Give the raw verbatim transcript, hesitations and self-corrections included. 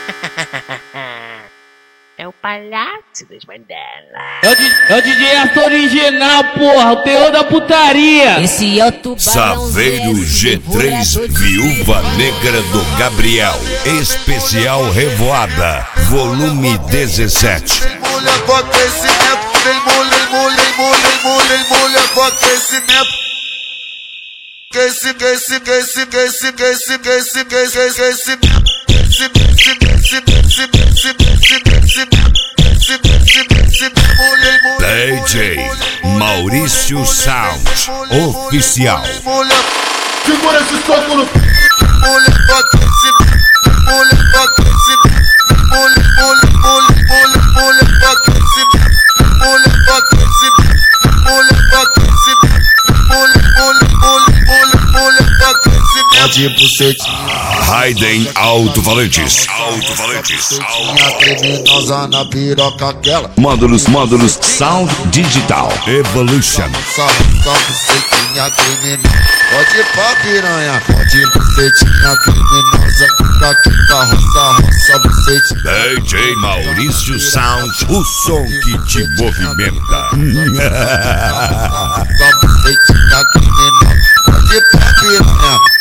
É o Palácio das Mandelas. É o, é o D J Arthur original, porra, o terror da putaria. Esse é o tubarão Saveiro G três, Viúva Negra do Gabriel. Especial Revoada, volume dezessete. Mulher com aquecimento, vem mulher, mulher, mulher, mulher, mulher com aquecimento. Que esse, que esse, que esse, que esse, que esse, que esse, que esse, que esse, D J Maurício Sound Oficial. Segura esse soco no mulher com aquecimento, mulher com aquecimento, mulher, mulher, mulher, mulher, mulher com aquecimento, mulher com aquecimento, mulher com aquecimento, mulher, mulher, mulher, mulher com aquecimento. Pode bucetinha. Raiden Alto-Falantes. Alto-Falantes. Criminosa na piroca aquela. Módulos, módulos, Sound Digital Evolution. Só bucetinha criminosa. Pode ir pra piranha. Pode ir bucetinha criminosa. Fica aqui pra roça, roça bucetinha. D J Maurício Sound, o som que te movimenta. Só bucetinha criminosa. Pode ir pra piranha.